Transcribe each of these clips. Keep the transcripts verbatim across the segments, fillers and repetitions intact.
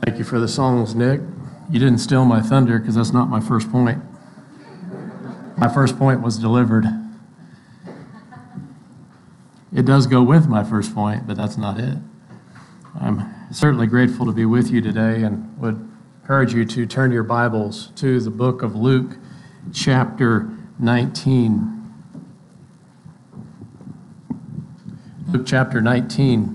Thank you for the songs, Nick. You didn't steal my thunder because that's not my first point. My first point was delivered. It does go with my first point, but that's not it. I'm certainly grateful to be with you today and would encourage you to turn your Bibles to the book of Luke, chapter nineteen. Luke chapter nineteen.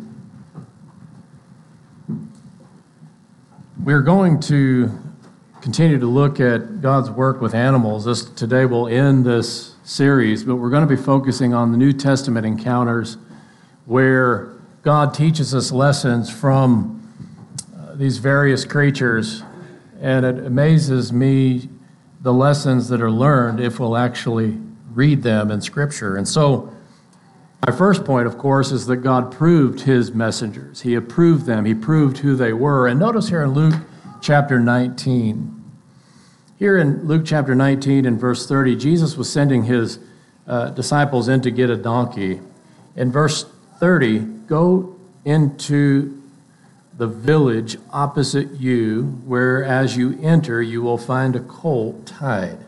We're going to continue to look at God's work with animals. This today will end this series, but we're going to be focusing on the New Testament encounters where God teaches us lessons from uh, these various creatures, and it amazes me the lessons that are learned if we'll actually read them in Scripture. And so my first point, of course, is that God proved his messengers. He approved them. He proved who they were. And notice here in Luke chapter nineteen, here in Luke chapter nineteen and verse thirty, Jesus was sending his uh, disciples in to get a donkey. In verse thirty, go into the village opposite you, where as you enter, you will find a colt tied,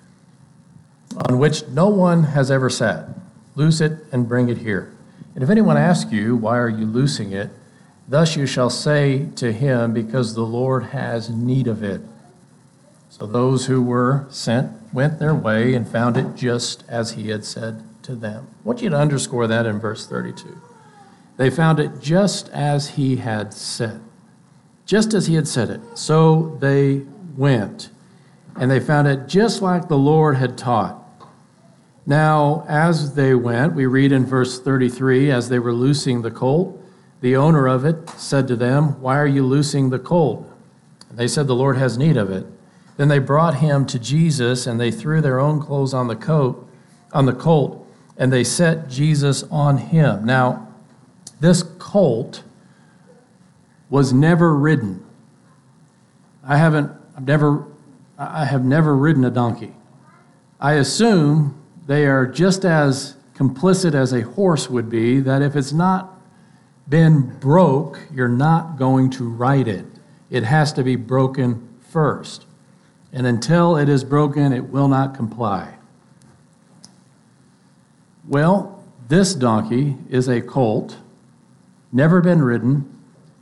on which no one has ever sat. Loose it and bring it here. And if anyone asks you, why are you loosing it? Thus you shall say to him, because the Lord has need of it. So those who were sent went their way and found it just as he had said to them. I want you to underscore that in verse thirty-two. They found it just as he had said. Just as he had said it. So they went, and they found it just like the Lord had taught. Now, as they went, we read in verse thirty-three, as they were loosing the colt, the owner of it said to them, why are you loosing the colt? And they said, the Lord has need of it. Then they brought him to Jesus, and they threw their own clothes on the coat, on the colt, and they set Jesus on him. Now, this colt was never ridden. I haven't, I've never, I have never ridden a donkey. I assume they are just as complicit as a horse would be, that if it's not been broke, you're not going to ride it. It has to be broken first. And until it is broken, it will not comply. Well, this donkey is a colt, never been ridden,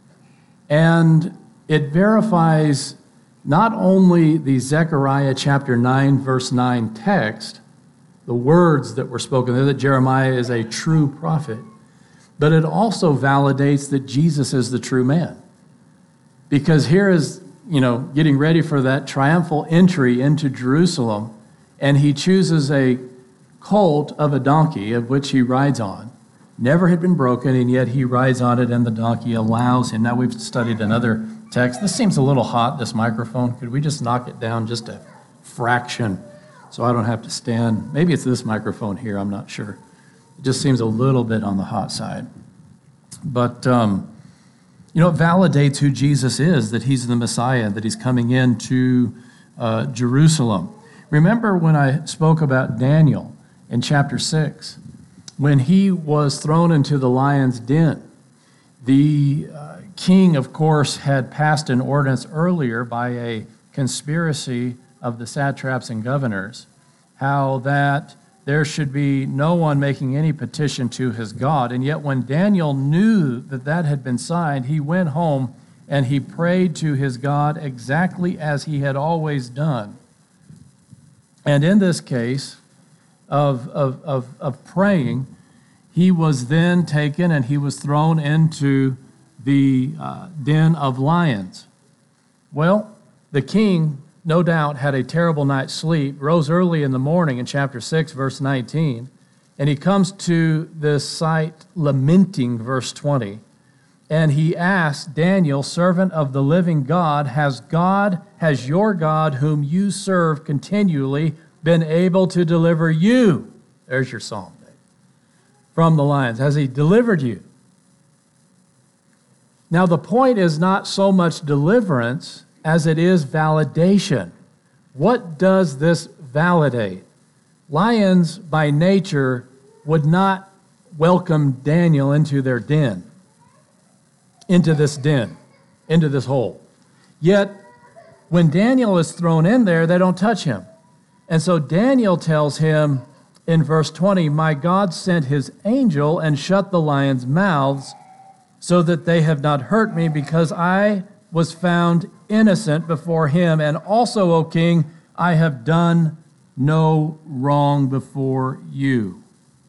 and it verifies not only the Zechariah chapter nine, verse nine text, the words that were spoken there, that Jeremiah is a true prophet, but it also validates that Jesus is the true man. Because here is, you know, getting ready for that triumphal entry into Jerusalem, and he chooses a colt of a donkey, of which he rides on. Never had been broken, and yet he rides on it, and the donkey allows him. Now, we've studied another text. This seems a little hot, this microphone. Could we just knock it down just a fraction so I don't have to stand? Maybe it's this microphone here, I'm not sure. It just seems a little bit on the hot side. But, um, you know, it validates who Jesus is, that he's the Messiah, that he's coming into uh, Jerusalem. Remember when I spoke about Daniel in chapter six, when he was thrown into the lion's den? The uh, king, of course, had passed an ordinance earlier by a conspiracy of the satraps and governors, how that there should be no one making any petition to his God. And yet when Daniel knew that that had been signed, he went home and he prayed to his God exactly as he had always done. And in this case of, of, of, of praying, he was then taken and he was thrown into the uh, den of lions. Well, the king, no doubt, had a terrible night's sleep, rose early in the morning in chapter six, verse nineteen, and he comes to this site lamenting, verse twenty, and he asks Daniel, servant of the living God, has God, has your God, whom you serve continually, been able to deliver you? There's your psalm, Dave. From the lions. Has he delivered you? Now, the point is not so much deliverance as it is validation. What does this validate? Lions, by nature, would not welcome Daniel into their den, into this den, into this hole. Yet, when Daniel is thrown in there, they don't touch him. And so Daniel tells him in verse twenty, "My God sent his angel and shut the lions' mouths so that they have not hurt me, because I was found innocent before him. And also, O king, I have done no wrong before you."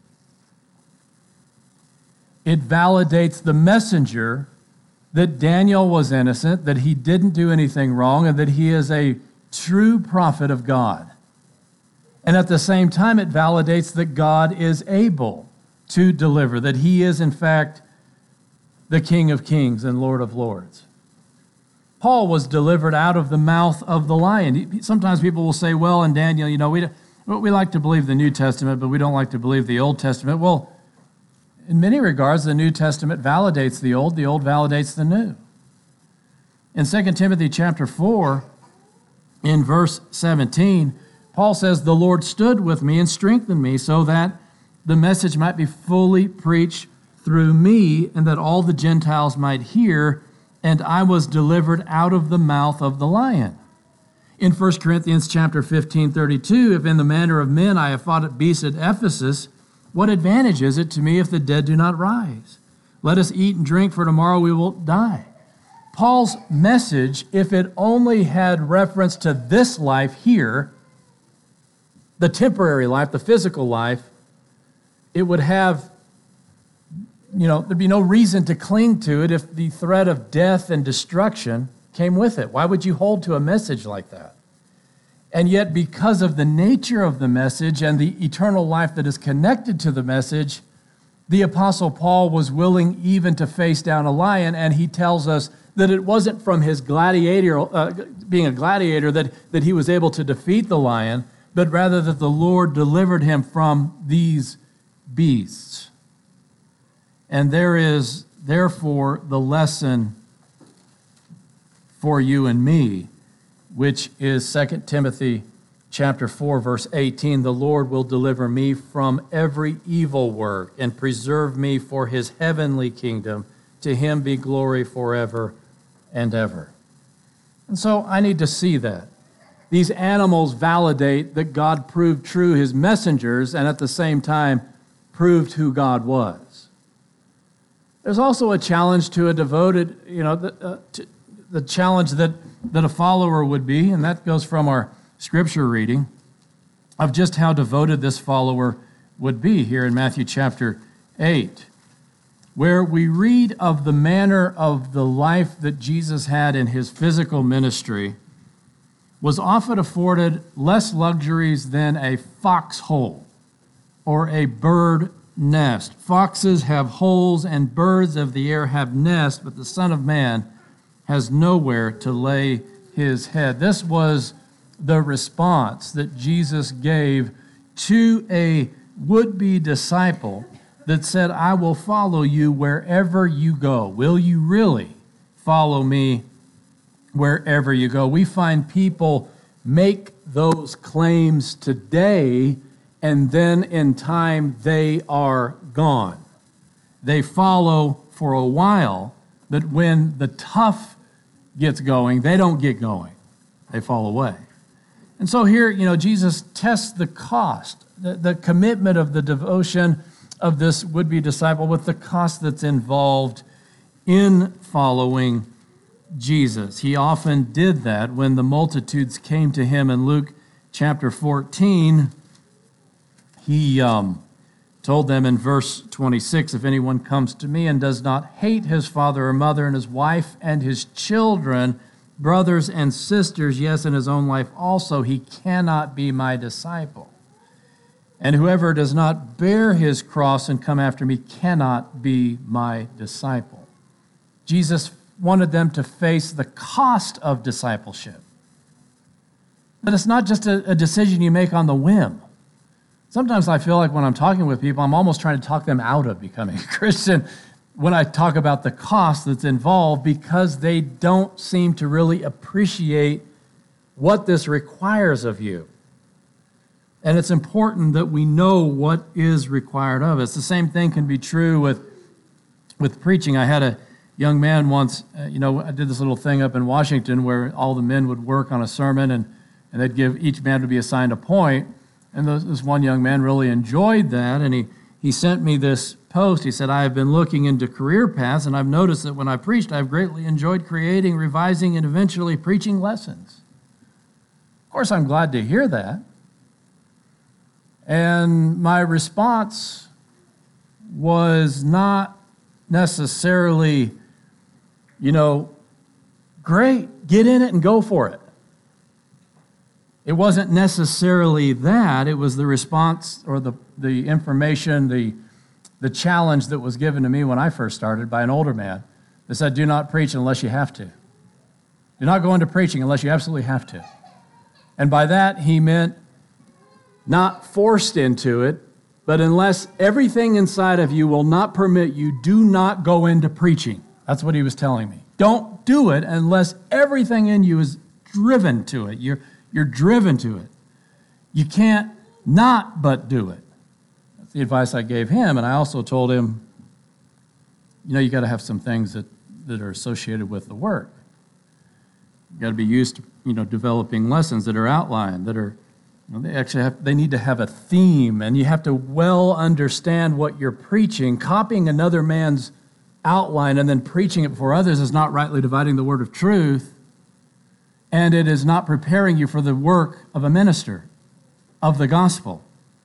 It validates the messenger that Daniel was innocent, that he didn't do anything wrong, and that he is a true prophet of God. And at the same time, it validates that God is able to deliver, that he is, in fact, the King of Kings and Lord of Lords. Paul was delivered out of the mouth of the lion. Sometimes people will say, well, in Daniel, you know, we, we like to believe the New Testament, but we don't like to believe the Old Testament. Well, in many regards, the New Testament validates the Old, the Old validates the New. In Second Timothy chapter four, in verse seventeen, Paul says, "The Lord stood with me and strengthened me so that the message might be fully preached through me, and that all the Gentiles might hear, and I was delivered out of the mouth of the lion." In First Corinthians chapter fifteen, thirty-two, "If in the manner of men I have fought at beasts at Ephesus, what advantage is it to me if the dead do not rise? Let us eat and drink, for tomorrow we will die." Paul's message, if it only had reference to this life here, the temporary life, the physical life, it would have, you know, there'd be no reason to cling to it if the threat of death and destruction came with it. Why would you hold to a message like that? And yet, because of the nature of the message and the eternal life that is connected to the message, the Apostle Paul was willing even to face down a lion, and he tells us that it wasn't from his gladiator, uh, being a gladiator that, that he was able to defeat the lion, but rather that the Lord delivered him from these beasts. And there is, therefore, the lesson for you and me, which is Second Timothy chapter four, verse eighteen, "The Lord will deliver me from every evil work and preserve me for his heavenly kingdom. To him be glory forever and ever." And so I need to see that. These animals validate that God proved true his messengers and at the same time proved who God was. There's also a challenge to a devoted, you know, the, uh, to, the challenge that, that a follower would be, and that goes from our scripture reading, of just how devoted this follower would be here in Matthew chapter eight, where we read of the manner of the life that Jesus had in his physical ministry was often afforded less luxuries than a foxhole or a bird nest. Foxes have holes and birds of the air have nests, but the Son of Man has nowhere to lay his head. This was the response that Jesus gave to a would-be disciple that said, "I will follow you wherever you go." Will you really follow me wherever you go? We find people make those claims today, and then in time they are gone. They follow for a while, but when the tough gets going, they don't get going. They fall away. And so here, you know, Jesus tests the cost, the, the commitment of the devotion of this would-be disciple with the cost that's involved in following Jesus. He often did that when the multitudes came to him in Luke chapter fourteen. He um, told them in verse twenty-six, "If anyone comes to me and does not hate his father or mother and his wife and his children, brothers and sisters, yes, and his own life also, he cannot be my disciple. And whoever does not bear his cross and come after me cannot be my disciple." Jesus wanted them to face the cost of discipleship. But it's not just a, a decision you make on the whim. Sometimes I feel like when I'm talking with people, I'm almost trying to talk them out of becoming a Christian when I talk about the cost that's involved, because they don't seem to really appreciate what this requires of you. And it's important that we know what is required of us. The same thing can be true with, with preaching. I had a young man once, uh, you know, I did this little thing up in Washington where all the men would work on a sermon, and, and they'd give, each man would be assigned a point. And this, this one young man really enjoyed that, and he, he sent me this post. He said, I have been looking into career paths, and I've noticed that when I preached, I've greatly enjoyed creating, revising, and eventually preaching lessons. Of course, I'm glad to hear that. And my response was not necessarily, you know, great, get in it and go for it. It wasn't necessarily that. It was the response or the, the information, the, the challenge that was given to me when I first started by an older man that said, do not preach unless you have to. Do not go into preaching unless you absolutely have to. And by that, he meant not forced into it, but unless everything inside of you will not permit you, do not go into preaching. That's what he was telling me. Don't do it unless everything in you is driven to it. You're, you're driven to it. You can't not but do it. That's the advice I gave him, and I also told him, you know, you got to have some things that, that are associated with the work. You got to be used to, you know, developing lessons that are outlined, that are, you know, they actually have, they need to have a theme, and you have to well understand what you're preaching. Copying another man's outline and then preaching it before others is not rightly dividing the word of truth, and it is not preparing you for the work of a minister of the gospel.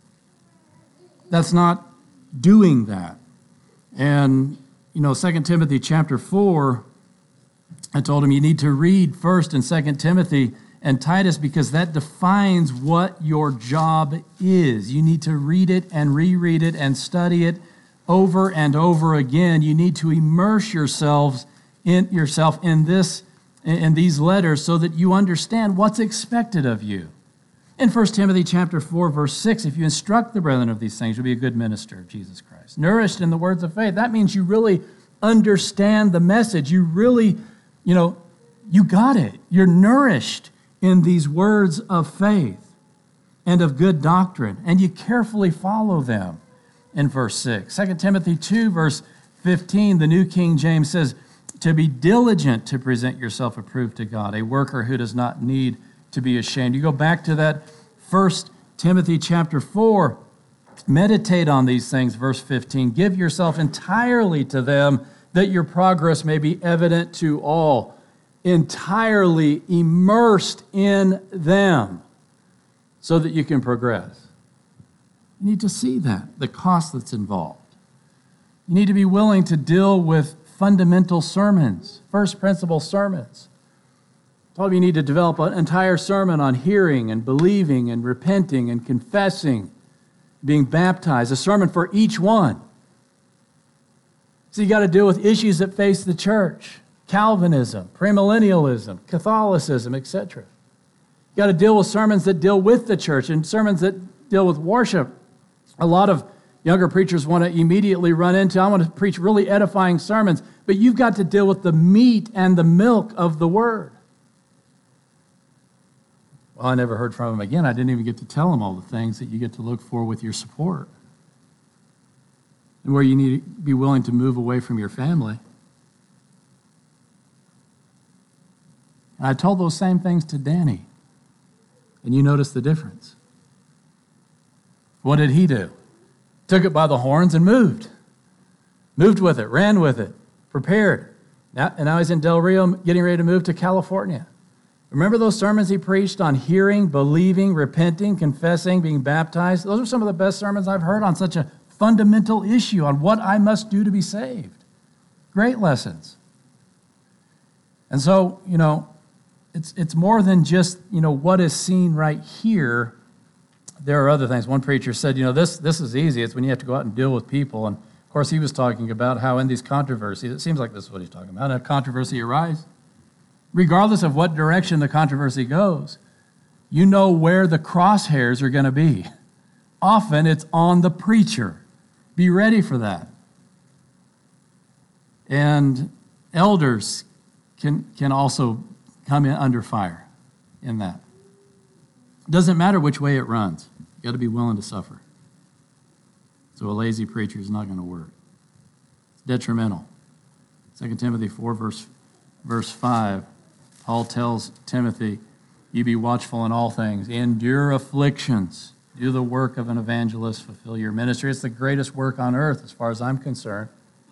That's not doing that. And, you know, Second Timothy chapter four, I told him you need to read First and Second Timothy and Titus because that defines what your job is. You need to read it and reread it and study it over and over again. You need to immerse yourselves in yourself in this, in these letters so that you understand what's expected of you. In First Timothy chapter four, verse six, if you instruct the brethren of these things, you'll be a good minister of Jesus Christ. Nourished in the words of faith. That means you really understand the message. You really, you know, you got it. You're nourished in these words of faith and of good doctrine, and you carefully follow them in verse six. Second Timothy two, verse fifteen, the New King James says, to be diligent to present yourself approved to God, a worker who does not need to be ashamed. You go back to that First Timothy chapter four, meditate on these things, verse fifteen. Give yourself entirely to them that your progress may be evident to all. Entirely immersed in them so that you can progress. You need to see that, the cost that's involved. You need to be willing to deal with fundamental sermons, first principle sermons. I told you you need to develop an entire sermon on hearing and believing and repenting and confessing, being baptized, a sermon for each one. So you got to deal with issues that face the church. Calvinism, premillennialism, Catholicism, et cetera. You got to deal with sermons that deal with the church and sermons that deal with worship. A lot of younger preachers want to immediately run into, I want to preach really edifying sermons, but you've got to deal with the meat and the milk of the word. Well, I never heard from him again. I didn't even get to tell him all the things that you get to look for with your support and where you need to be willing to move away from your family. And I told those same things to Danny, and you notice the difference. What did he do? Took it by the horns and moved. Moved with it, ran with it, prepared. Now, and now he's in Del Rio getting ready to move to California. Remember those sermons he preached on hearing, believing, repenting, confessing, being baptized? Those are some of the best sermons I've heard on such a fundamental issue on what I must do to be saved. Great lessons. And so, you know, It's it's more than just, you know, what is seen right here. There are other things. One preacher said, you know, this this is easy. It's when you have to go out and deal with people. And, of course, he was talking about how in these controversies, it seems like this is what he's talking about, a controversy arises. Regardless of what direction the controversy goes, you know where the crosshairs are going to be. Often it's on the preacher. Be ready for that. And elders can can also come in under fire in that. It doesn't matter which way it runs. You got to be willing to suffer. So a lazy preacher is not going to work. It's detrimental. Second Timothy four, verse, verse five, Paul tells Timothy, you be watchful in all things, endure afflictions, do the work of an evangelist, fulfill your ministry. It's the greatest work on earth as far as I'm concerned.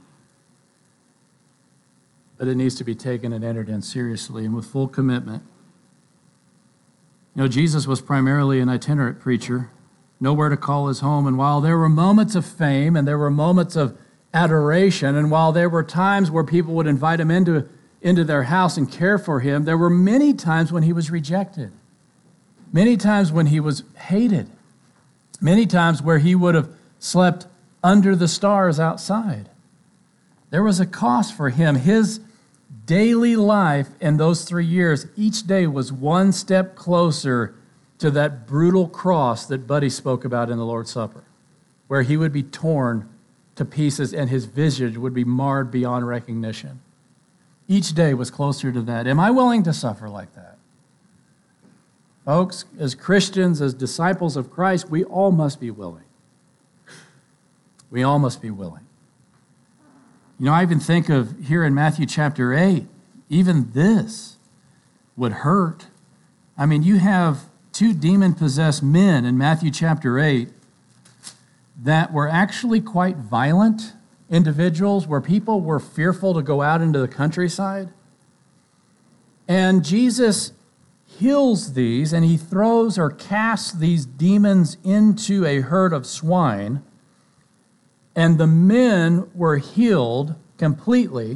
But it needs to be taken and entered in seriously and with full commitment. You know, Jesus was primarily an itinerant preacher, nowhere to call his home. And while there were moments of fame and there were moments of adoration, and while there were times where people would invite him into, into their house and care for him, there were many times when he was rejected, many times when he was hated, many times where he would have slept under the stars outside. There was a cost for him. His daily life in those three years, each day was one step closer to that brutal cross that Buddy spoke about in the Lord's Supper, where he would be torn to pieces and his visage would be marred beyond recognition. Each day was closer to that. Am I willing to suffer like that? Folks, as Christians, as disciples of Christ, we all must be willing. We all must be willing. You know, I even think of here in Matthew chapter eight, even this would hurt. I mean, you have two demon-possessed men in Matthew chapter eight that were actually quite violent individuals, where people were fearful to go out into the countryside. And Jesus heals these, and he throws or casts these demons into a herd of swine. And the men were healed completely,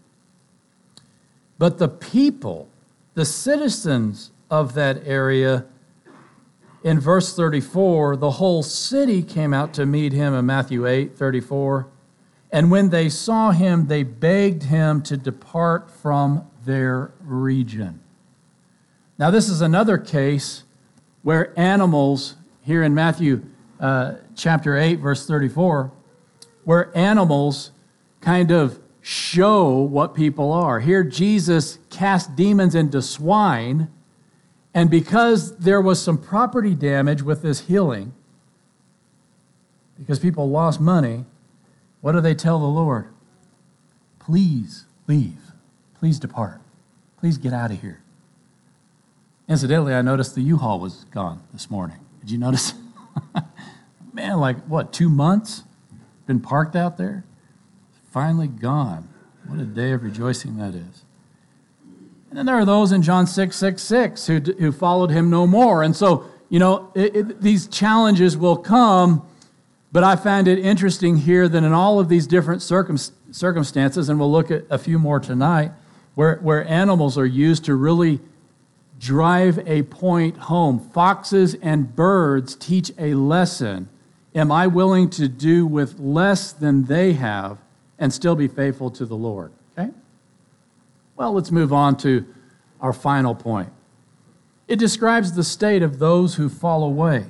but the people, the citizens of that area, in verse thirty-four, the whole city came out to meet him in Matthew eight thirty-four. And when they saw him, they begged him to depart from their region. Now, this is another case where animals, here in Matthew uh, chapter eight, verse thirty-four, where animals kind of show what people are. Here, Jesus cast demons into swine, and because there was some property damage with this healing, because people lost money, what do they tell the Lord? Please leave. Please depart. Please get out of here. Incidentally, I noticed the U-Haul was gone this morning. Did you notice? Man, like what, two months? Been parked out there? Finally gone. What a day of rejoicing that is. And then there are those in John six, six, six who, who followed him no more. And so, you know, it, it, these challenges will come, but I find it interesting here that in all of these different circum, circumstances, and we'll look at a few more tonight, where, where animals are used to really drive a point home. Foxes and birds teach a lesson. Am I willing to do with less than they have and still be faithful to the Lord? Okay? Well, let's move on to our final point. It describes the state of those who fall away.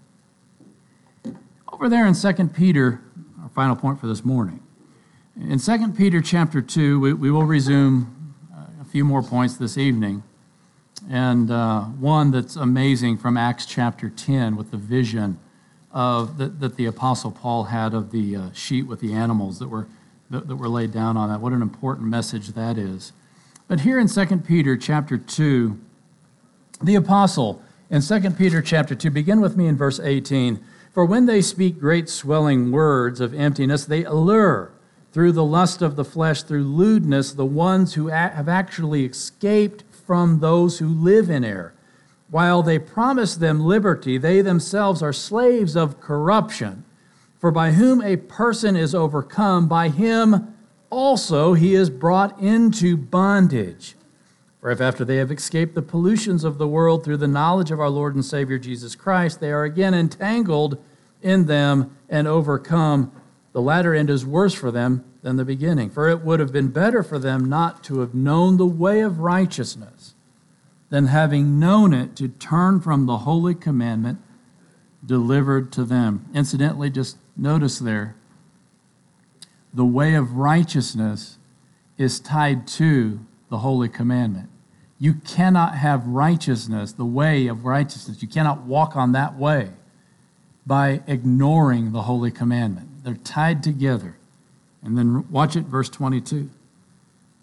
Over there in Second Peter, our final point for this morning. In Second Peter chapter two, we, we will resume a few more points this evening. And uh, one that's amazing from Acts chapter ten with the vision of the, that the Apostle Paul had of the uh, sheet with the animals that were that, that were laid down on that. What an important message that is. But here in Second Peter chapter two, the apostle in Second Peter chapter two, begin with me in verse eighteen. For when they speak great swelling words of emptiness, they allure through the lust of the flesh, through lewdness, the ones who have actually escaped from those who live in error. While they promise them liberty, they themselves are slaves of corruption. For by whom a person is overcome, by him also he is brought into bondage. For if after they have escaped the pollutions of the world through the knowledge of our Lord and Savior Jesus Christ, they are again entangled in them and overcome, the latter end is worse for them than the beginning. For it would have been better for them not to have known the way of righteousness than having known it to turn from the holy commandment delivered to them. Incidentally, just notice there, the way of righteousness is tied to the holy commandment. You cannot have righteousness, the way of righteousness. You cannot walk on that way by ignoring the holy commandment. They're tied together. And then watch it, verse twenty-two.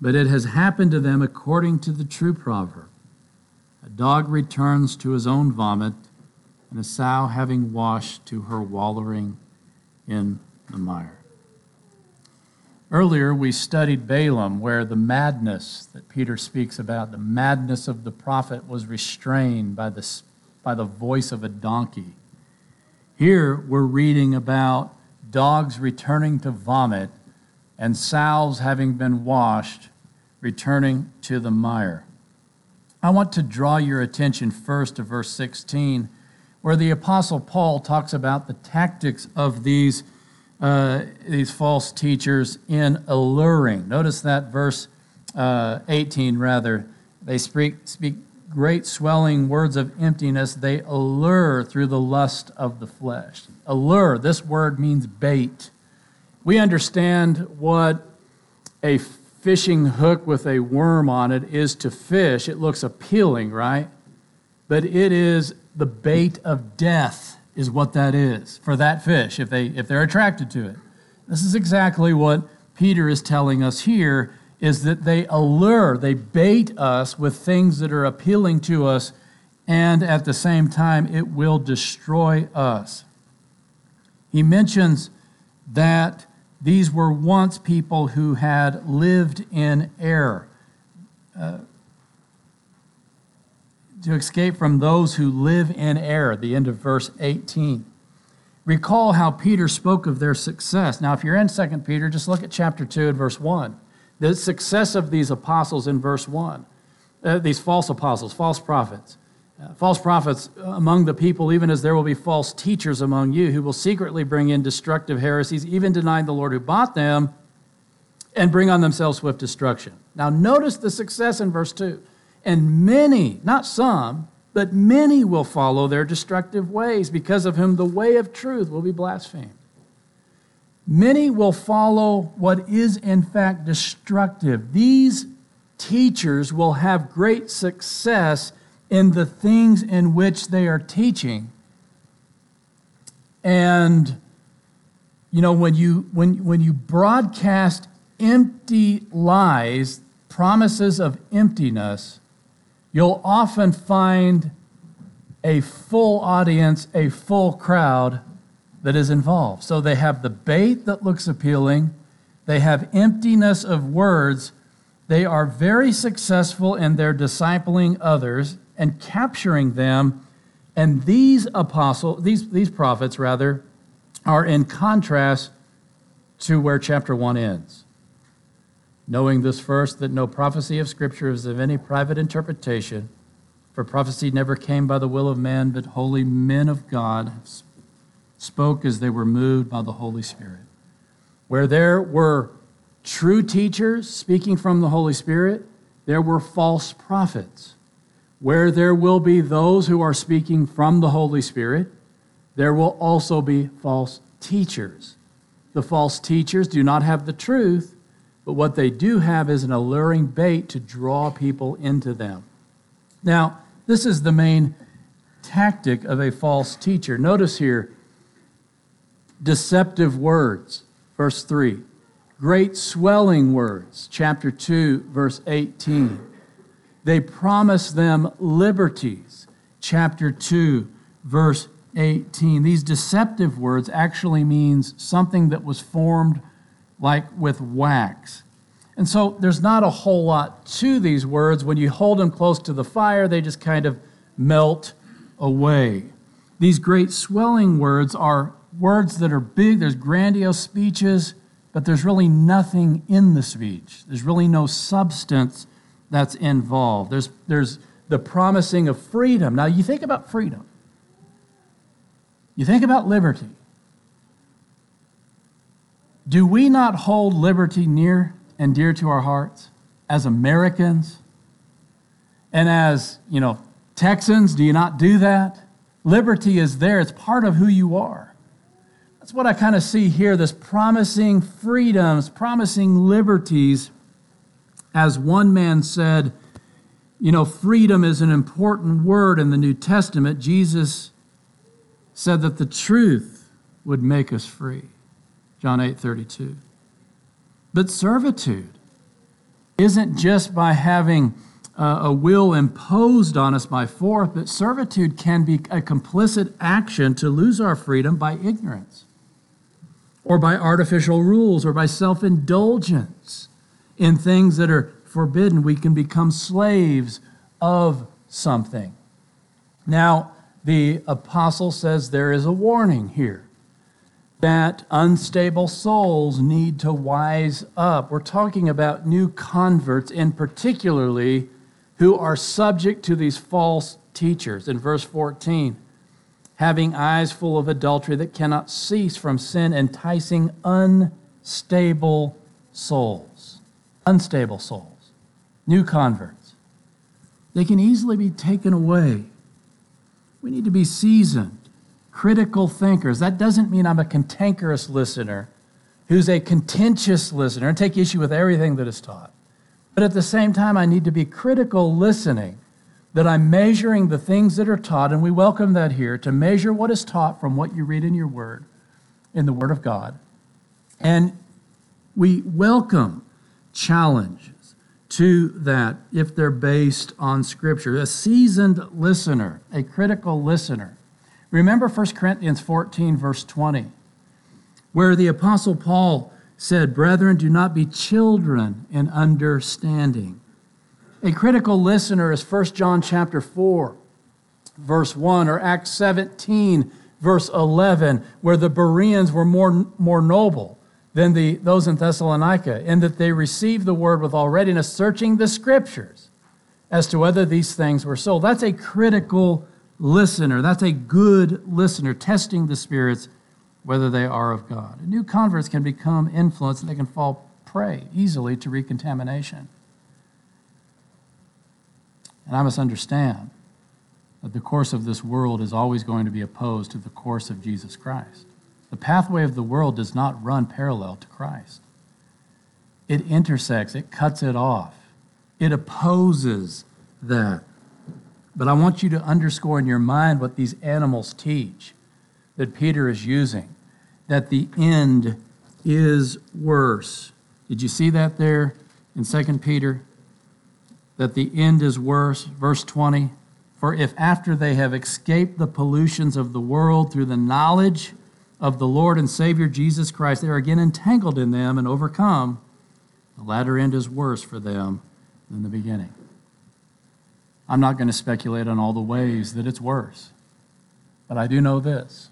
But it has happened to them according to the true proverb. A dog returns to his own vomit, and a sow having washed to her wallowing in the mire. Earlier, we studied Balaam, where the madness that Peter speaks about, the madness of the prophet, was restrained by the, by the voice of a donkey. Here, we're reading about dogs returning to vomit and sows having been washed, returning to the mire. I want to draw your attention first to verse sixteen, where the Apostle Paul talks about the tactics of these, uh, these false teachers in alluring. Notice that verse uh, eighteen, rather. They speak, speak great swelling words of emptiness. They allure through the lust of the flesh. Allure, this word means bait. We understand what a fishing hook with a worm on it is to fish. It looks appealing, right? But it is the bait of death is what that is for that fish if they if they're attracted to it. This is exactly what Peter is telling us here, is that they allure, they bait us with things that are appealing to us, and at the same time it will destroy us. He mentions that these were once people who had lived in error. Uh, to escape from those who live in error, the end of verse eighteen. Recall how Peter spoke of their success. Now, if you're in Second Peter, just look at chapter two and verse one. The success of these apostles in verse one, uh, these false apostles, false prophets. Uh, false prophets among the people, even as there will be false teachers among you who will secretly bring in destructive heresies, even denying the Lord who bought them, and bring on themselves swift destruction. Now notice the success in verse two. And many, not some, but many will follow their destructive ways, because of whom the way of truth will be blasphemed. Many will follow what is in fact destructive. These teachers will have great success in the things in which they are teaching. And, you know, when you when when you broadcast empty lies, promises of emptiness, you'll often find a full audience, a full crowd that is involved. So they have the bait that looks appealing, they have emptiness of words, they are very successful in their discipling others and capturing them. And these apostles, these, these prophets rather, are in contrast to where chapter one ends. Knowing this first, that no prophecy of Scripture is of any private interpretation, for prophecy never came by the will of man, but holy men of God spoke as they were moved by the Holy Spirit. Where there were true teachers speaking from the Holy Spirit, there were false prophets. Where there will be those who are speaking from the Holy Spirit, there will also be false teachers. The false teachers do not have the truth, but what they do have is an alluring bait to draw people into them. Now, this is the main tactic of a false teacher. Notice here, deceptive words, verse three. Great swelling words, chapter two, verse eighteen. They promise them liberties, chapter two, verse eighteen. These deceptive words actually means something that was formed like with wax. And so there's not a whole lot to these words. When you hold them close to the fire, they just kind of melt away. These great swelling words are words that are big. There's grandiose speeches, but there's really nothing in the speech. There's really no substance that's involved. There's, there's the promising of freedom. Now, you think about freedom. You think about liberty. Do we not hold liberty near and dear to our hearts as Americans? And as, you know, Texans, do you not do that? Liberty is there. It's part of who you are. That's what I kind of see here, this promising freedoms, promising liberties. As one man said, you know, freedom is an important word in the New Testament. Jesus said that the truth would make us free. John eight thirty-two. But servitude, isn't just by having uh, a will imposed on us by force, but servitude can be a complicit action to lose our freedom by ignorance, or by artificial rules, or by self-indulgence in things that are forbidden. We can become slaves of something. Now, the apostle says there is a warning here that unstable souls need to wise up. We're talking about new converts, in particularly who are subject to these false teachers. In verse fourteen, having eyes full of adultery that cannot cease from sin, enticing unstable souls. Unstable souls. New converts. They can easily be taken away. We need to be seasoned, critical thinkers. That doesn't mean I'm a cantankerous listener who's a contentious listener and take issue with everything that is taught. But at the same time, I need to be critical listening, that I'm measuring the things that are taught, and we welcome that here, to measure what is taught from what you read in your word, in the Word of God. And we welcome challenges to that if they're based on Scripture. A seasoned listener, a critical listener. Remember First Corinthians fourteen, verse twenty, where the Apostle Paul said, "Brethren, do not be children in understanding." A critical listener is First John chapter four, verse one, or Acts seventeen, verse eleven, where the Bereans were more, more noble than the, those in Thessalonica, in that they received the word with all readiness, searching the Scriptures as to whether these things were so. That's a critical listener. That's a good listener, testing the spirits, whether they are of God. New converts can become influenced, and they can fall prey easily to recontamination. And I must understand that the course of this world is always going to be opposed to the course of Jesus Christ. The pathway of the world does not run parallel to Christ. It intersects, it cuts it off. It opposes that. But I want you to underscore in your mind what these animals teach that Peter is using, that the end is worse. Did you see that there in Second Peter? That the end is worse. Verse twenty, for if after they have escaped the pollutions of the world through the knowledge of the Lord and Savior Jesus Christ, they are again entangled in them and overcome, the latter end is worse for them than the beginning. I'm not going to speculate on all the ways that it's worse, but I do know this.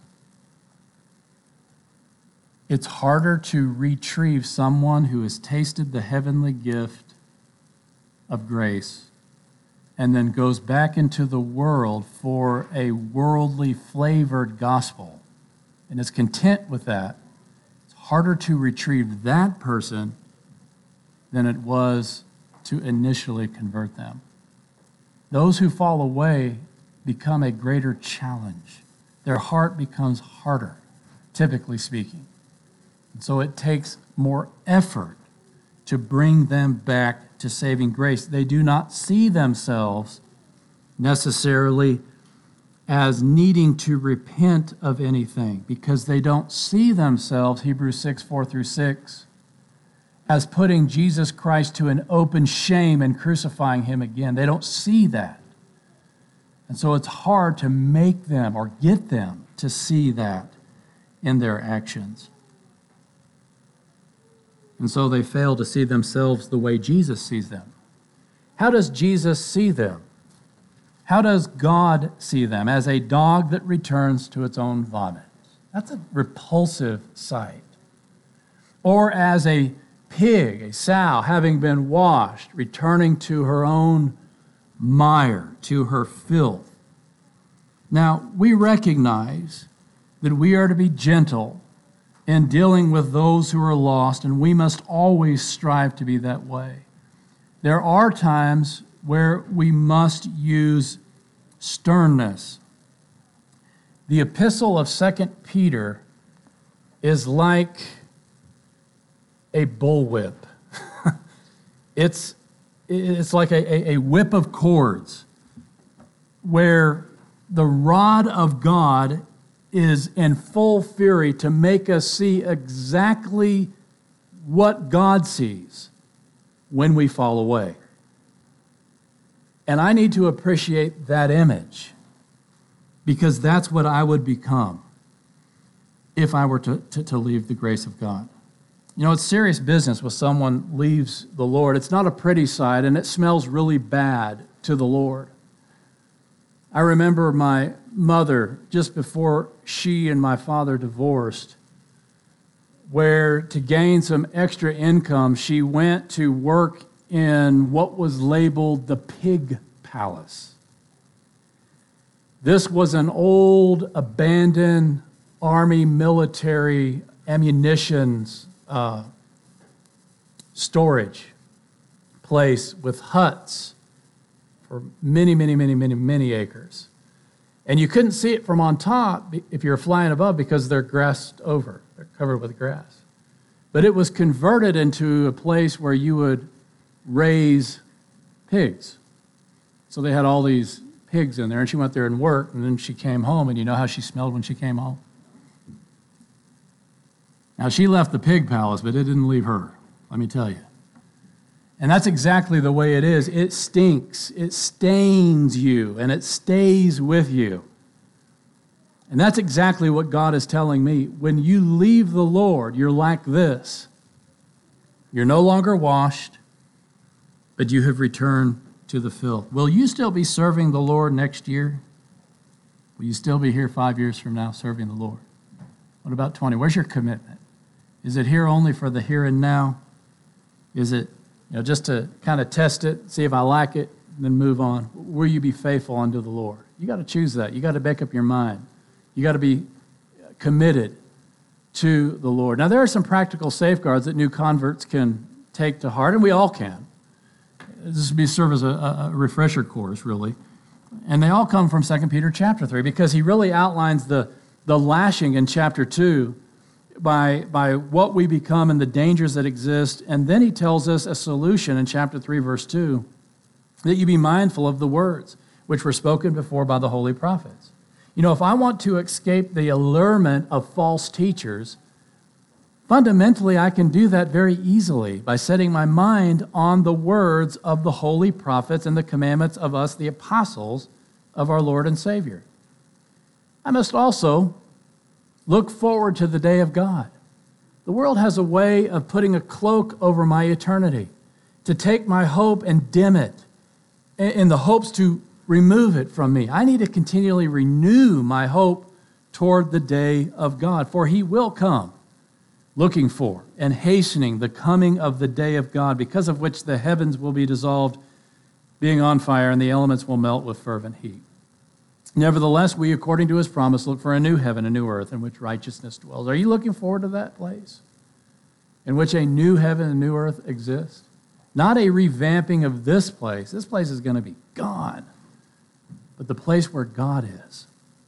It's harder to retrieve someone who has tasted the heavenly gift of grace and then goes back into the world for a worldly flavored gospel and is content with that. It's harder to retrieve that person than it was to initially convert them. Those who fall away become a greater challenge. Their heart becomes harder, typically speaking. And so it takes more effort to bring them back to saving grace. They do not see themselves necessarily as needing to repent of anything, because they don't see themselves, Hebrews six, four through six, as putting Jesus Christ to an open shame and crucifying him again. They don't see that. And so it's hard to make them or get them to see that in their actions. And so they fail to see themselves the way Jesus sees them. How does Jesus see them? How does God see them? As a dog that returns to its own vomit. That's a repulsive sight. Or as a pig, a sow, having been washed, returning to her own mire, to her filth. Now, we recognize that we are to be gentle in dealing with those who are lost, and we must always strive to be that way. There are times where we must use sternness. The epistle of Second Peter is like a bullwhip. it's, it's like a, a whip of cords where the rod of God is in full fury to make us see exactly what God sees. when we fall away. And I need to appreciate that image because that's what I would become if I were to, to, to leave the grace of God. You know, it's serious business when someone leaves the Lord. It's not a pretty sight, and it smells really bad to the Lord. I remember my mother, just before she and my father divorced, where to gain some extra income, she went to work in what was labeled the pig palace. This was an old, abandoned army military ammunitions uh, storage place with huts for many, many, many, many, many acres. And you couldn't see it from on top if you were flying above because they're grassed over. They're covered with grass. But it was converted into a place where you would raise pigs. So they had all these pigs in there, and she went there and worked, and then she came home, and you know how she smelled when she came home? Now, she left the pig palace, but it didn't leave her, let me tell you. And that's exactly the way it is. It stinks, it stains you, and it stays with you. And that's exactly what God is telling me. When you leave the Lord, you're like this. You're no longer washed, but you have returned to the filth. Will you still be serving the Lord next year? Will you still be here five years from now serving the Lord? What about twenty? Where's your commitment? Is it here only for the here and now? Is it, you know, just to kind of test it, see if I like it, and then move on? Will you be faithful unto the Lord? You got to choose that. You got to make up your mind. You got to be committed to the Lord. Now, there are some practical safeguards that new converts can take to heart, and we all can. This would be serve as a, a refresher course, really. And they all come from Second Peter chapter three, because he really outlines the, the lashing in chapter two by, by what we become and the dangers that exist. And then he tells us a solution in chapter three, verse two, that you be mindful of the words which were spoken before by the holy prophets. You know, if I want to escape the allurement of false teachers, fundamentally, I can do that very easily by setting my mind on the words of the holy prophets and the commandments of us, the apostles of our Lord and Savior. I must also look forward to the day of God. The world has a way of putting a cloak over my eternity, to take my hope and dim it, in the hopes to remove it from me. I need to continually renew my hope toward the day of God, for he will come, looking for and hastening the coming of the day of God, because of which the heavens will be dissolved, being on fire, and the elements will melt with fervent heat. Nevertheless, we, according to his promise, look for a new heaven, a new earth, in which righteousness dwells. Are you looking forward to that place, in which a new heaven and new earth exists? Not a revamping of this place. This place is going to be gone, but the place where God is.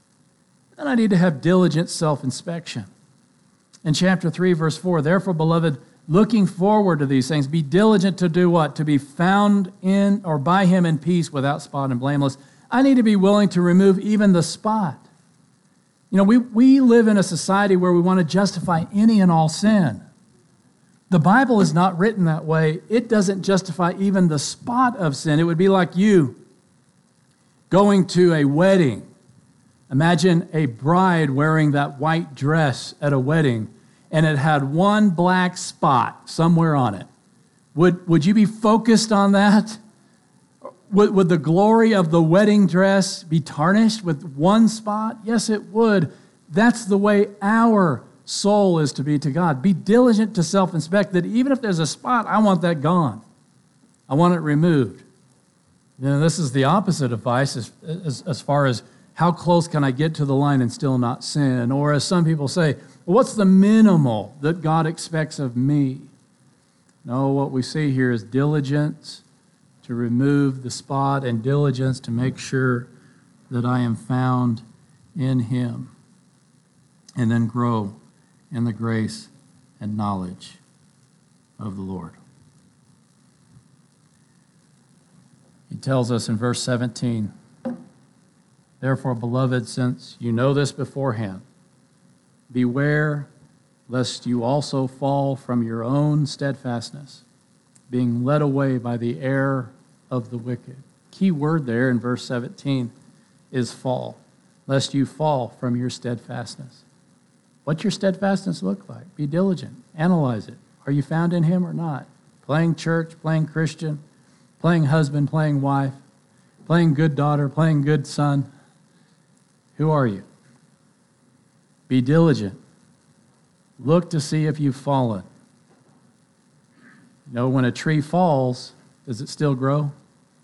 And I need to have diligent self-inspection. In chapter three, verse four, therefore, beloved, looking forward to these things, be diligent to do what? To be found in or by him in peace, without spot and blameless. I need to be willing to remove even the spot. You know, we, we live in a society where we want to justify any and all sin. The Bible is not written that way. It doesn't justify even the spot of sin. It would be like you going to a wedding. Imagine a bride wearing that white dress at a wedding, and it had one black spot somewhere on it. Would, would you be focused on that? Would, would the glory of the wedding dress be tarnished with one spot? Yes, it would. That's the way our soul is to be to God. Be diligent to self-inspect, that even if there's a spot, I want that gone. I want it removed. You know, this is the opposite of vice as, as, as far as how close can I get to the line and still not sin? Or as some people say, well, what's the minimal that God expects of me? No, what we see here is diligence to remove the spot and diligence to make sure that I am found in him, and then grow in the grace and knowledge of the Lord. He tells us in verse seventeen, therefore, beloved, since you know this beforehand, beware lest you also fall from your own steadfastness, being led away by the error of the wicked. Key word there in verse seventeen is fall, lest you fall from your steadfastness. What's your steadfastness look like? Be diligent. Analyze it. Are you found in him or not? Playing church, playing Christian, playing husband, playing wife, playing good daughter, playing good son. Who are you? Be diligent. Look to see if you've fallen. You know, when a tree falls, does it still grow?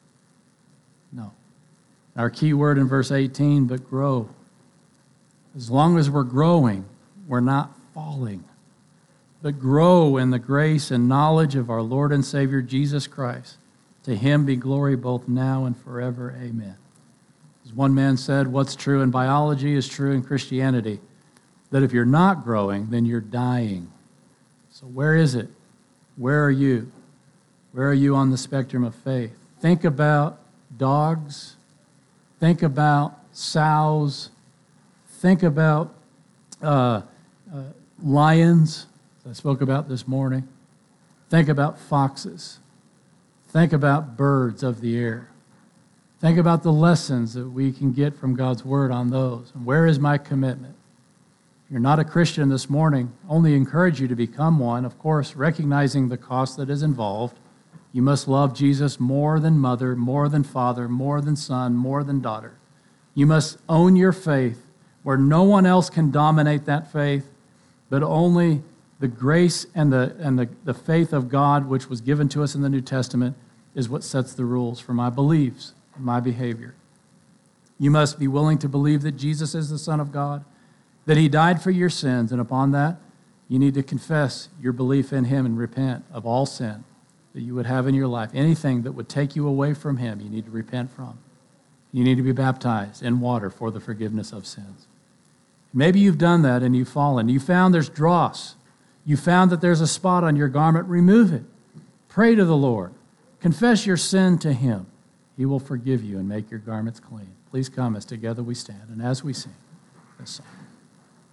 No. Our key word in verse eighteen, but grow. As long as we're growing, we're not falling, but grow in the grace and knowledge of our Lord and Savior Jesus Christ. To him be glory both now and forever. Amen. As one man said, what's true in biology is true in Christianity, that if you're not growing, then you're dying. So where is it? Where are you? Where are you on the spectrum of faith? Think about dogs. Think about sows. Think about uh, uh, lions, as I spoke about this morning. Think about foxes. Think about birds of the air. Think about the lessons that we can get from God's word on those. And where is my commitment? If you're not a Christian this morning, only encourage you to become one, of course, recognizing the cost that is involved. You must love Jesus more than mother, more than father, more than son, more than daughter. You must own your faith where no one else can dominate that faith, but only the grace and the and the, the faith of God, which was given to us in the New Testament, is what sets the rules for my beliefs and my behavior. You must be willing to believe that Jesus is the Son of God, that he died for your sins, and upon that, you need to confess your belief in him and repent of all sin that you would have in your life. Anything that would take you away from him, you need to repent from. You need to be baptized in water for the forgiveness of sins. Maybe you've done that and you've fallen. You found there's dross. You found that there's a spot on your garment. Remove it. Pray to the Lord. Confess your sin to him. He will forgive you and make your garments clean. Please come as together we stand and as we sing this song.